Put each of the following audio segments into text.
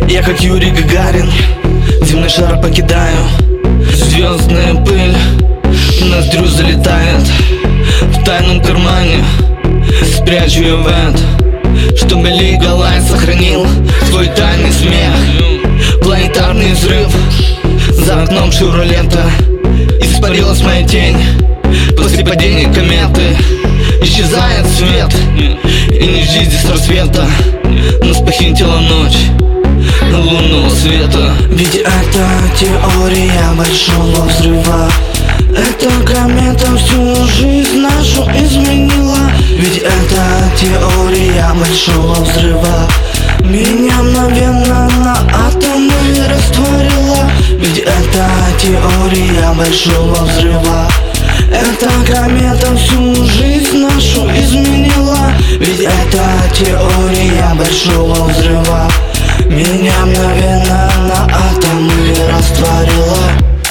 Я как Юрий Гагарин земной шар покидаю. Звездная пыль в ноздрю залетает. В тайном кармане спрячу я вент, чтобы Лигалай сохранил свой тайный смех. Планетарный взрыв, за окном шурулента. Испарилась моя тень после падения кометы. Исчезает свет, и не жди здесь рассвета. Нас похитила ночь лунного света. Ведь это теория большого взрыва. Эта комета всю жизнь нашу изменила. Ведь это теория большого взрыва. Меня мгновенно на атомы растворила. Ведь это теория большого взрыва. Эта комета всю жизнь нашу изменила. Ведь это теория большого взрыва. Меня мгновенно на атомы растворила.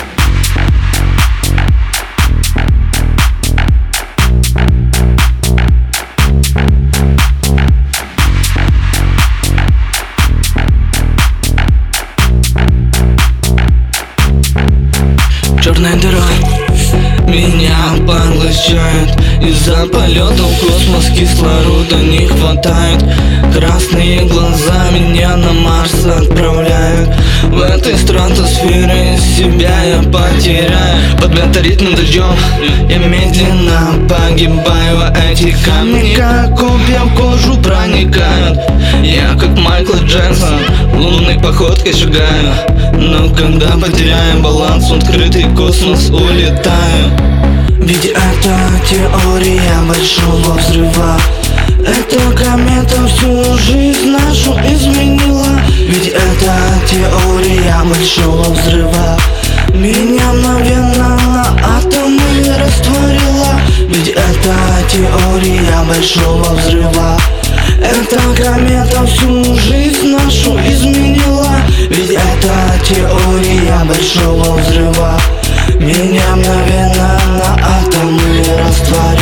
Черная дыра меня поглощает. Из-за полета в космос кислорода не хватает. Красные глаза меня на Марс отправляют. В этой стратосфере себя я потеряю. Под метеоритным дождем я медленно погибаю. Эти камни как копья в кожу проникают. Я как Майкл Джексон лунной походкой шагаю. Но когда потеряем баланс, в открытый космос улетаю. Ведь это теория большого взрыва. Эта комета всю жизнь нашу изменила. Ведь это теория большого взрыва. Меня мгновенно на атомы растворила. Ведь это теория большого взрыва. Эта комета всю жизнь нашу изменила. Ведь это теория большого взрыва. Меня мгновенно на атомы растворила.